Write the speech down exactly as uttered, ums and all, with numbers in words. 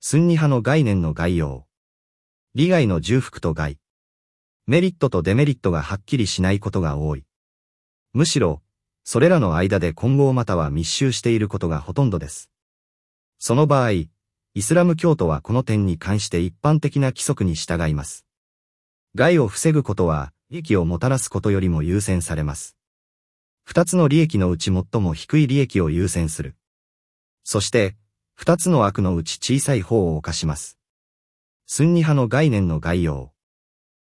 スンニ派の概念の概要。利害の重複と害。メリットとデメリットがはっきりしないことが多い。むしろ、それらの間で混合または密集していることがほとんどです。その場合、イスラム教徒はこの点に関して一般的な規則に従います。害を防ぐことは、利益をもたらすことよりも優先されます。二つの利益のうち最も低い利益を優先する。そして、二つの悪のうち小さい方を犯します。スンニ派の概念の概要。